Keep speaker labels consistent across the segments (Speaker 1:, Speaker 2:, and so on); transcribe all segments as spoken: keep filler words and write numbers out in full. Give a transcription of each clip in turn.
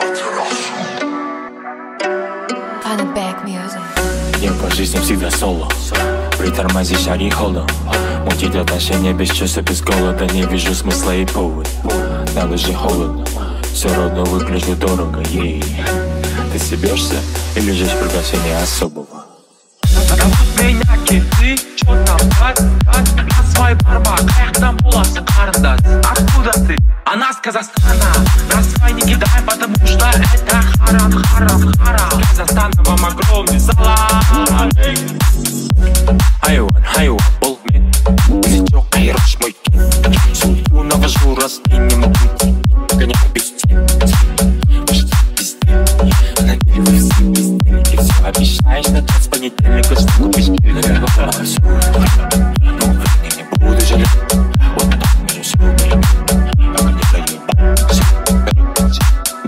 Speaker 1: Я по жизни всегда соло. Притормози, шаги холодом. Мутить отношения без чувства, без голода. Не вижу смысла и повод. Надо же холодно. Все равно выгляжу дорого, ей. Ты себешься или ждешь приглашения особого?
Speaker 2: Зовут меня Киты, чё там, брат? На свой барбак, эх, там волосы, карандас. Откуда ты? Она с Казахстана. На свой не кидай, потому что это харам, харам, харам. С Казахстана вам огромный салам.
Speaker 1: Хайван, хайван, бол мен. Если чё, айрыш мой кен. Суету навожу, раз и не могу гонять без тем. Почти пизде. На деле вы все бездельники. Все обещаешь на час с понедельника, что купишь килька. Но времени не буду жалеть. Вот так между срубами. Я не проебал. Все, короче.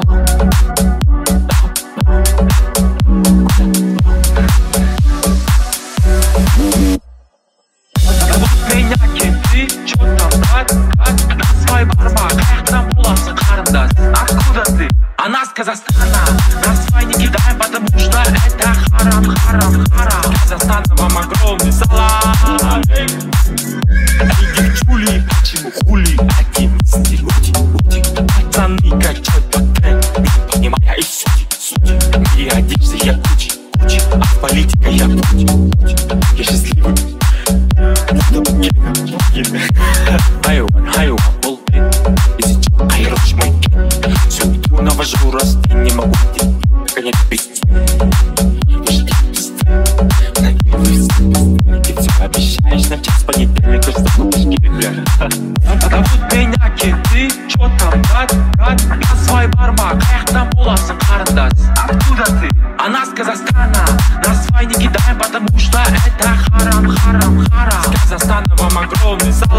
Speaker 2: Зовут меня Киты, чё там, брат? На свой барбак, эх, там волосы, карандас. Откуда ты? Она с Казахстана. На свой не кидай, потому что это харам, харам, харам. С Казахстана вам огромный салам. Эй, девчули, почему хули? Одни мысли, ути, ути. Пацаны качают под трек, не понимая и сути, сути. И одежда я кучи, кучи. А политика я путь, путь. Я счастливый. Хайван, хайван, бол мен. Если чё, айрыш мой кен. Суету навожу, раз и не могу гонять без тем. Почти пизды. На деле вы все бездельники. Все обещаешь на час с понедельника, что купишь килька. Зовут меня Киты, чё там, брат? На свой барбак, эх, там волосы, карандас. Откуда ты? Она с Казахстана. На свой не кидай, потому что это харам, харам, харам. С Казахстана вам огромный салам.